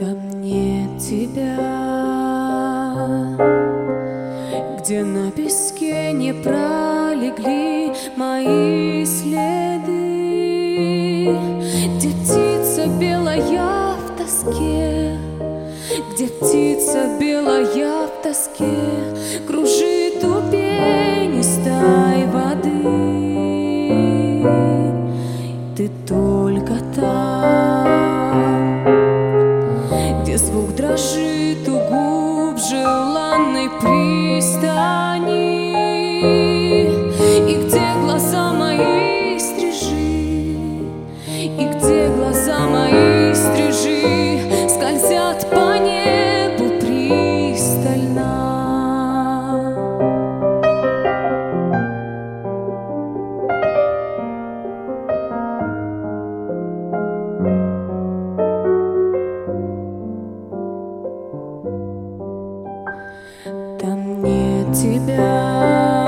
Там нет тебя, где на песке не пролегли мои следы, где птица белая в тоске, где птица белая в тоске кружит у пенистой воды. Ты только там, где звук дрожит у губ желанной пристани, и где глаза мои стрижи, и где глаза мои стрижи скользят по небу пристально. Там нет тебя,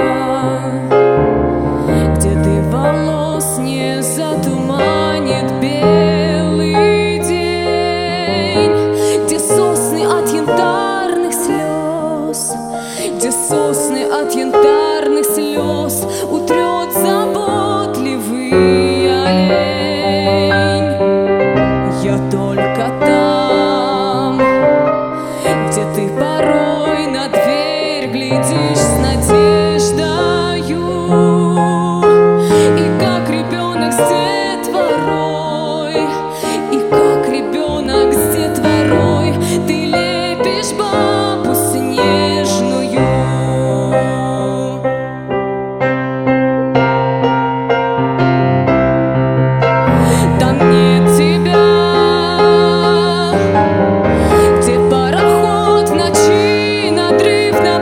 где ты волос не затуманит белый день, где сосны от янтарных слез, где сосны от янтарных слез утрет заботливый олень. Я только там, где ты порой на дверь глядишь с надеждою, и как ребенок с детворой, и как ребенок с детворой ты лепишь бабу снежную. Там нет тебя, где пароход в ночи надрывно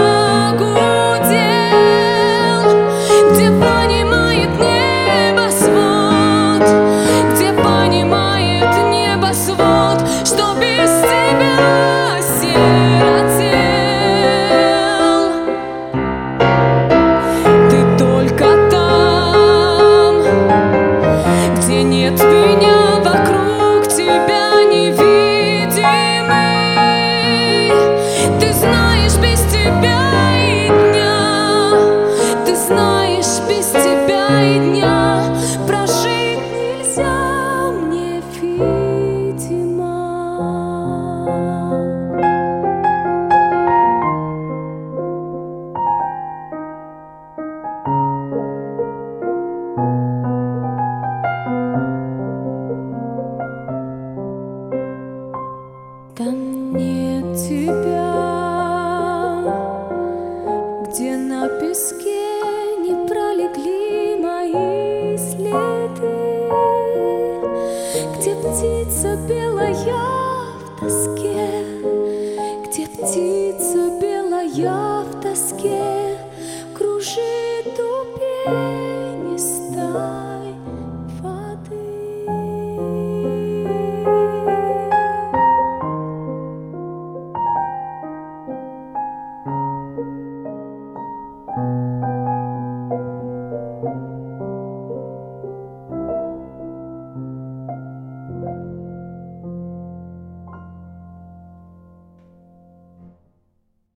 прогудел, где понимает небосвод, где понимает небосвод, что без тебя осиротел. Ты только там, где нет меня вокруг тебя невидимый. Ты знаешь без тебя и дня, ты знаешь без тебя и дня прожить нельзя мне, видимо. Там нет тебя, где на песке не пролегли мои следы, где птица белая в тоске, где птица белая в тоске